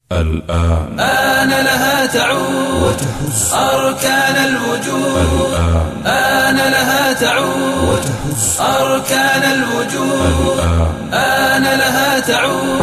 الآن آن لها تعود وتهز أركان الوجود. آن لها تعود وتهز أركان الوجود. آن لها تعود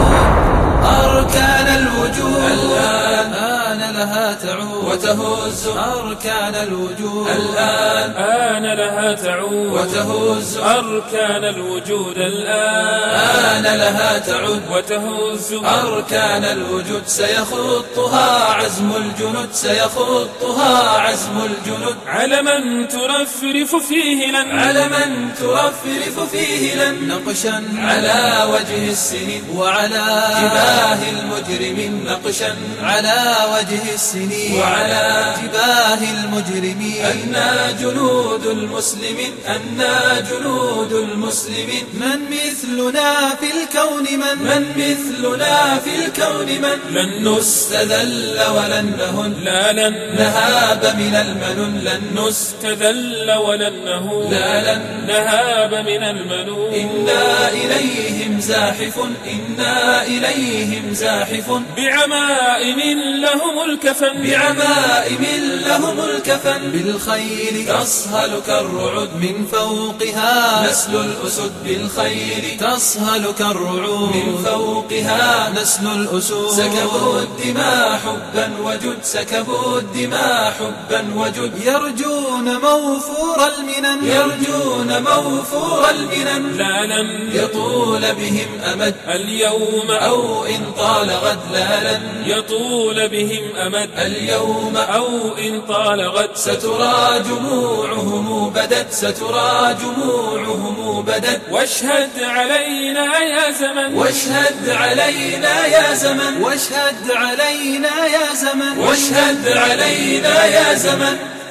أركان الوجود. الآن آن لها تعود وتهز أركان الوجود. الآن آن لها تعود وتهز أركان الوجود. الآن آن لها تعود وتهز أركان الوجود. سيخطها عزم الجنود. سيخطها عزم الجنود. على من ترفرف فيه لن على من ترفرف فيه لن نقشا على وجه السنين وعلى جباه المجرمين. نقشا على وجه السنين وعلى جباه المجرمين. أنا جنود المسلمين. أنا جنود المسلمين. من مثلنا في الكون من مثلنا في الكون من لن نستذل ولن نهن. لا لن نهاب من المنون. لن نستذل ولن نهون. لا لن نهاب من المنون. إنا إليهم زاحف. إنا إليهم زاحف. بعمائم لهم الكفن. بعمائم لهم الكفن. بالخيل تصهل كالرعود. من فوقها نسل الأسد. بالخيل تصهل كالرعود. من فوقها نسل الأسود. سكبوا الدماء حبا وجد. سكبوا الدماء حبا وجد. يرجون موفور المنن. يرجون موفور المنن. لا لن يطول بهم أمد اليوم أو إن طال غد. لا لن يطول بهم أمد اليوم أو إن طال غد. سترى جموعهم بدت. سترى جموعهم بدت. واشهد علينا يا زمن. واشهد علينا يا زمن. واشهد علينا يا زمن. واشهد علينا يا زمن.